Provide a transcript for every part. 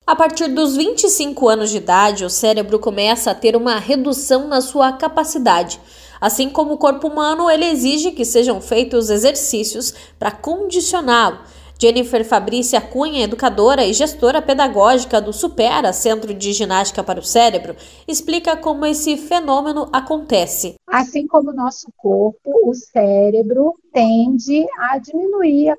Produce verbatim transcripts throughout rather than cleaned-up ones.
A partir dos vinte e cinco anos de idade, o cérebro começa a ter uma redução na sua capacidade. Assim como o corpo humano, ele exige que sejam feitos exercícios para condicioná-lo. Jennifer Fabrícia Cunha, educadora e gestora pedagógica do Supera, Centro de Ginástica para o Cérebro, explica como esse fenômeno acontece. Assim como o nosso corpo, o cérebro tende a diminuir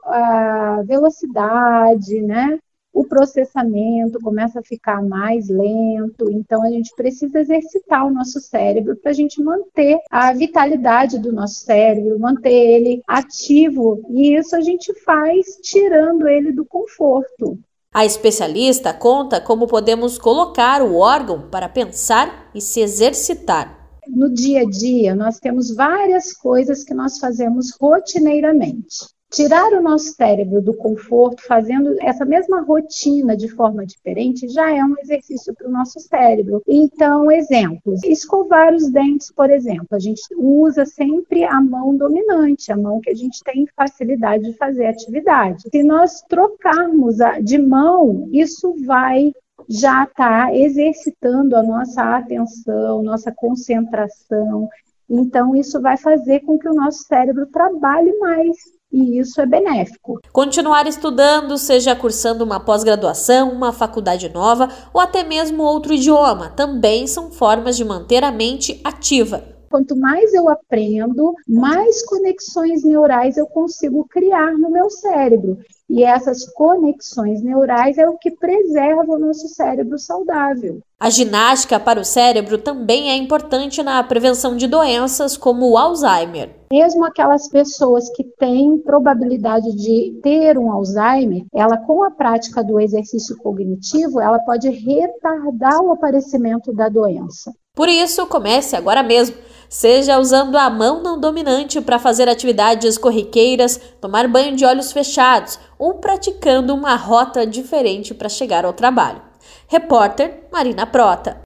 a velocidade, né? O processamento começa a ficar mais lento, então a gente precisa exercitar o nosso cérebro para a gente manter a vitalidade do nosso cérebro, manter ele ativo, e isso a gente faz tirando ele do conforto. A especialista conta como podemos colocar o órgão para pensar e se exercitar. No dia a dia, nós temos várias coisas que nós fazemos rotineiramente. Tirar o nosso cérebro do conforto, fazendo essa mesma rotina de forma diferente, já é um exercício para o nosso cérebro. Então, exemplos. Escovar os dentes, por exemplo. A gente usa sempre a mão dominante, a mão que a gente tem facilidade de fazer atividade. Se nós trocarmos de mão, isso vai já estar exercitando a nossa atenção, nossa concentração. Então, isso vai fazer com que o nosso cérebro trabalhe mais. E isso é benéfico. Continuar estudando, seja cursando uma pós-graduação, uma faculdade nova ou até mesmo outro idioma, também são formas de manter a mente ativa. Quanto mais eu aprendo, mais conexões neurais eu consigo criar no meu cérebro. E essas conexões neurais é o que preserva o nosso cérebro saudável. A ginástica para o cérebro também é importante na prevenção de doenças como o Alzheimer. Mesmo aquelas pessoas que têm probabilidade de ter um Alzheimer, ela com a prática do exercício cognitivo, ela pode retardar o aparecimento da doença. Por isso, comece agora mesmo. Seja usando a mão não dominante para fazer atividades corriqueiras, tomar banho de olhos fechados ou praticando uma rota diferente para chegar ao trabalho. Repórter Marina Prota.